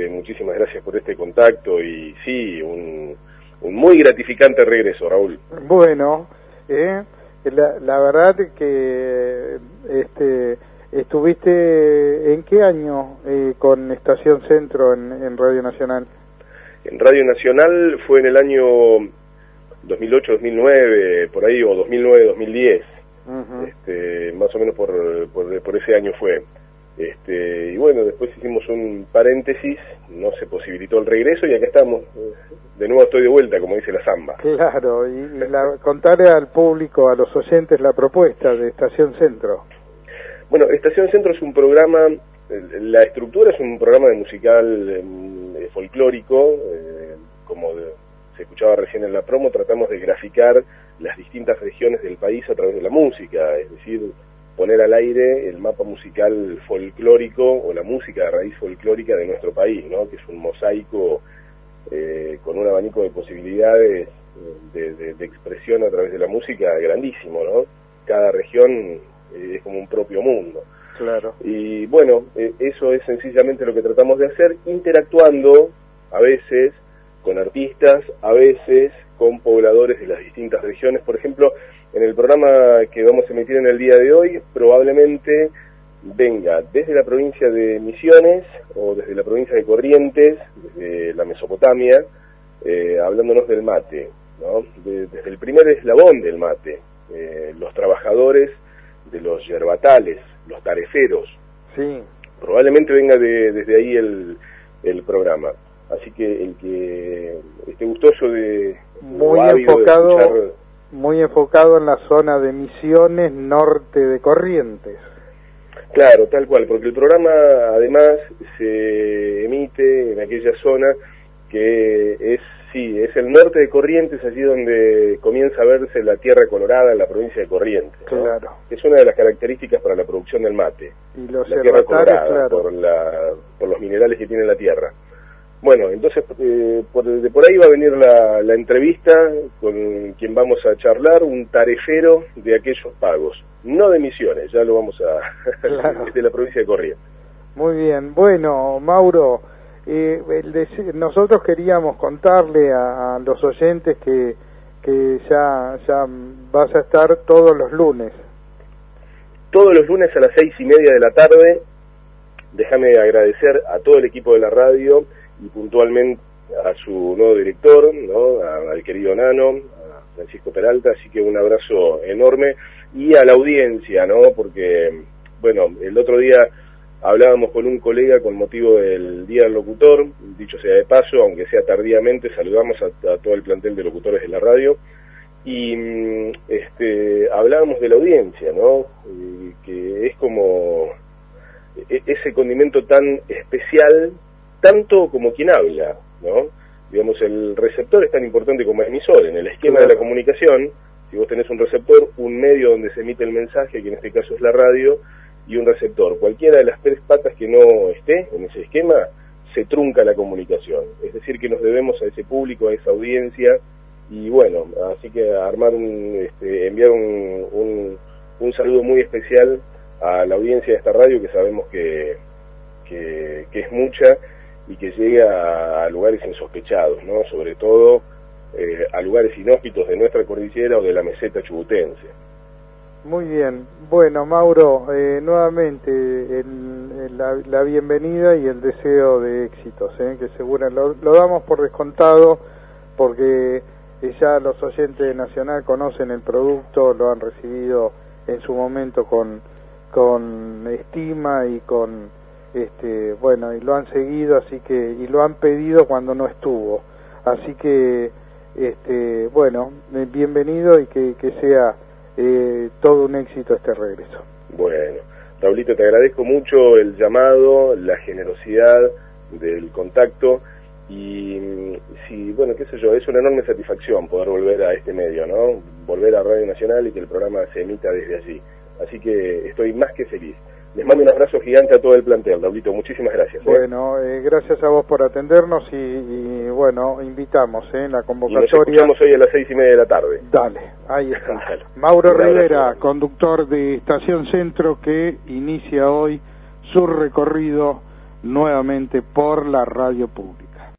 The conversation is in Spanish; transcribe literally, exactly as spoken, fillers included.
que muchísimas gracias por este contacto y sí, un, un muy gratificante regreso, Raúl. Bueno, eh, la, la verdad que este estuviste, ¿en qué año eh, con Estación Centro en, en Radio Nacional? En Radio Nacional fue en el año dos mil ocho, dos mil nueve, por ahí, o dos mil nueve, dos mil diez. Uh-huh. Este, más o menos por, por, por ese año fue. Este, y bueno, después hicimos un paréntesis, no se posibilitó el regreso y acá estamos. De nuevo estoy de vuelta, como dice la samba. Claro, y, y la, contarle al público, a los oyentes, la propuesta de Estación Centro. Bueno, Estación Centro es un programa, la estructura es un programa de musical eh, folclórico, eh, como de, se escuchaba recién en la promo, tratamos de graficar las distintas regiones del país a través de la música, es decir, poner al aire el mapa musical folclórico o la música de raíz folclórica de nuestro país, ¿no? Que es un mosaico eh, con un abanico de posibilidades de, de, de expresión a través de la música grandísimo, ¿no? Cada región eh, es como un propio mundo. Claro. Y bueno, eh, eso es sencillamente lo que tratamos de hacer, interactuando a veces con artistas, a veces con pobladores de las distintas regiones. Por ejemplo, en el programa que vamos a emitir en el día de hoy, probablemente venga desde la provincia de Misiones o desde la provincia de Corrientes, desde la Mesopotamia, eh, hablándonos del mate, ¿no? De, desde el primer eslabón del mate, eh, los trabajadores de los yerbatales, los tareferos. Sí. Probablemente venga de, desde ahí el, el programa. Así que el que esté gustoso de... Muy enfocado, de escuchar... muy enfocado en la zona de Misiones, norte de Corrientes. Claro, tal cual, porque el programa además se emite en aquella zona que es, sí, es el norte de Corrientes, allí donde comienza a verse la tierra colorada en la provincia de Corrientes, ¿no? Claro. Es una de las características para la producción del mate. Y los la tierra colorada, claro. por, la, por los minerales que tiene la tierra. Bueno, entonces eh, por, de por ahí va a venir la, la entrevista con quien vamos a charlar, un tarefero de aquellos pagos, no de Misiones, ya lo vamos a... Claro. de la provincia de Corrientes. Muy bien, bueno, Mauro, eh, el de, nosotros queríamos contarle a, a los oyentes que, que ya, ya vas a estar todos los lunes. Todos los lunes a las seis y media de la tarde. Déjame agradecer a todo el equipo de la radio y puntualmente a su nuevo director, ¿no? A, al querido Nano, a Francisco Peralta, así que un abrazo enorme, y a la audiencia, ¿no? Porque, bueno, el otro día hablábamos con un colega con motivo del Día del Locutor, dicho sea de paso, aunque sea tardíamente, saludamos a, a todo el plantel de locutores de la radio, y este, hablábamos de la audiencia, ¿no? Y que es como ese condimento tan especial, tanto como quien habla, ¿no? Digamos, el receptor es tan importante como el emisor. En el esquema Claro. de la comunicación, si vos tenés un receptor, un medio donde se emite el mensaje, que en este caso es la radio, y un receptor, cualquiera de las tres patas que no esté en ese esquema, se trunca la comunicación. Es decir, que nos debemos a ese público, a esa audiencia, y bueno, así que armar un, este, enviar un, un, un saludo muy especial a la audiencia de esta radio, que sabemos que, que, que es mucha, y que llega a lugares insospechados, ¿no? Sobre todo eh, a lugares inhóspitos de nuestra cordillera o de la meseta chubutense. Muy bien, bueno, Mauro, eh, nuevamente el, el, la, la bienvenida y el deseo de éxitos, ¿eh? Que seguro lo, lo damos por descontado, porque eh, ya los oyentes de Nacional conocen el producto, lo han recibido en su momento con, con estima y con... Este, bueno, y lo han seguido, así que, y lo han pedido cuando no estuvo, así que, este, bueno, bienvenido y que, que sea eh, todo un éxito este regreso. Bueno, Raulito, te agradezco mucho el llamado, la generosidad del contacto, y sí, bueno, qué sé yo, es una enorme satisfacción poder volver a este medio, ¿no? Volver a Radio Nacional y que el programa se emita desde allí, así que estoy más que feliz. Les mando un abrazo gigante a todo el plantel, Raulito, muchísimas gracias. ¿eh? Bueno, eh, gracias a vos por atendernos y, y bueno, invitamos en ¿eh? la convocatoria. Y nos escuchamos hoy a las seis y media de la tarde. Dale, ahí está. Mauro Un Rivera, abrazo. conductor de Estación Centro, que inicia hoy su recorrido nuevamente por la radio pública.